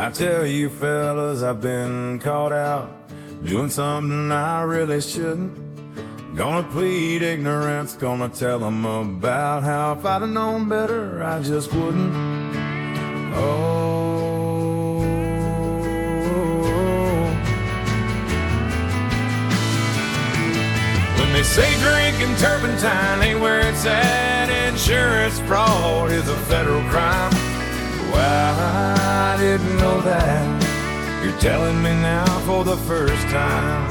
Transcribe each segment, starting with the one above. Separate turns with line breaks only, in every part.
I tell you fellas, I've been caught out doing something I really shouldn't. Gonna plead ignorance, gonna tell them about how if I'd have known better, I just wouldn't. Oh, when they say drinking turpentine ain't where it's at, insurance fraud is a federal crime. Well, I didn't know that. You're telling me now for the first time.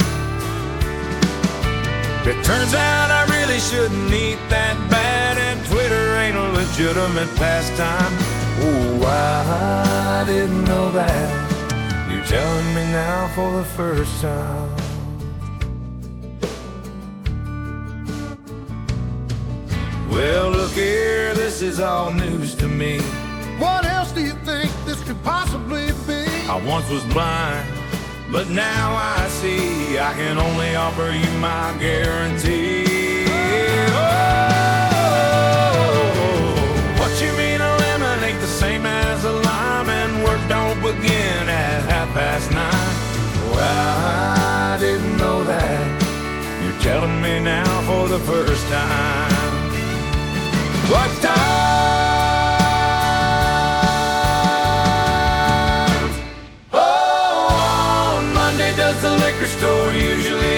It turns out I really shouldn't eat that bad, and Twitter ain't a legitimate pastime. Oh, I didn't know that. You're telling me now for the first time. Well, look here, this is all news to me.
What else do you think this could possibly be?
I once was blind, but now I see. I can only offer you my guarantee. Oh, what you mean a lemon ain't the same as a lime, and work don't begin at 9:30. Well, I didn't know that. You're telling me now for the first time. What time? Does the liquor store usually